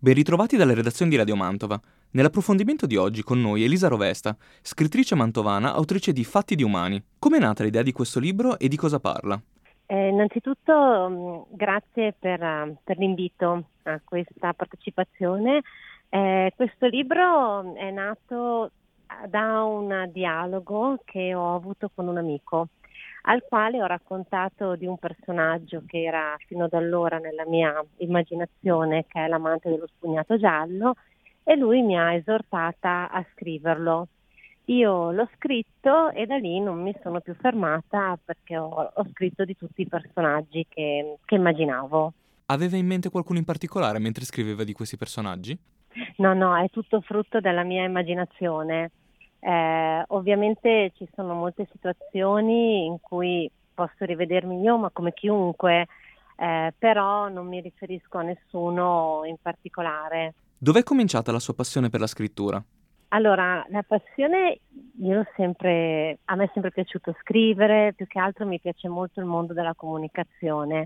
Ben ritrovati dalle redazioni di Radio Mantova. Nell'approfondimento di oggi con noi Elisa Rovesta, scrittrice mantovana, autrice di Fatti di Umani. Com'è nata l'idea di questo libro e di cosa parla? Innanzitutto grazie per l'invito a questa partecipazione. Questo libro è nato da un dialogo che ho avuto con un amico, al quale ho raccontato di un personaggio che era fino ad allora nella mia immaginazione, che è l'amante dello spugnato giallo, e lui mi ha esortata a scriverlo. Io l'ho scritto e da lì non mi sono più fermata perché ho scritto di tutti i personaggi che immaginavo. Aveva in mente qualcuno in particolare mentre scriveva di questi personaggi? No, è tutto frutto della mia immaginazione. Ovviamente ci sono molte situazioni in cui posso rivedermi io, ma come chiunque, però non mi riferisco a nessuno in particolare. Dov'è cominciata la sua passione per la scrittura? Allora, la passione, a me è sempre piaciuto scrivere, più che altro mi piace molto il mondo della comunicazione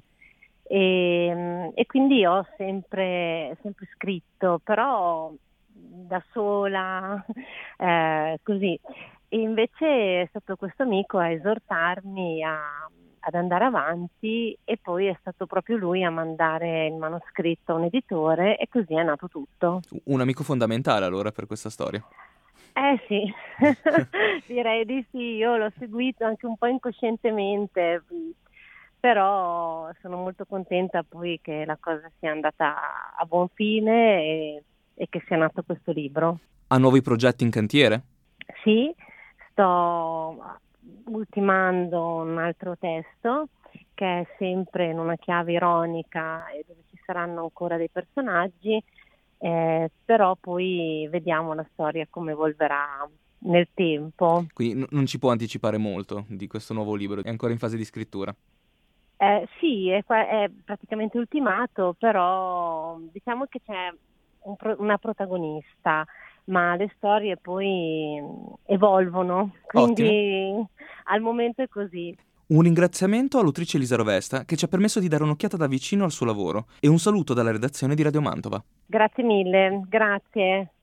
e quindi ho sempre scritto, però da sola, così. E invece è stato questo amico a esortarmi ad andare avanti e poi è stato proprio lui a mandare il manoscritto a un editore e così è nato tutto. Un amico fondamentale allora per questa storia. Sì, direi di sì, io l'ho seguito anche un po' incoscientemente, però sono molto contenta poi che la cosa sia andata a buon fine e che sia nato questo libro. Ha nuovi progetti in cantiere? Sì, sto ultimando un altro testo che è sempre in una chiave ironica e dove ci saranno ancora dei personaggi, però poi vediamo la storia come evolverà nel tempo. Quindi non ci può anticipare molto di questo nuovo libro, è ancora in fase di scrittura. Sì, è praticamente ultimato, però diciamo che c'è una protagonista, ma le storie poi evolvono, Ottimo. quindi al momento è così. Un ringraziamento all'autrice Elisa Rovesta che ci ha permesso di dare un'occhiata da vicino al suo lavoro e un saluto dalla redazione di Radio Mantova. Grazie mille, grazie.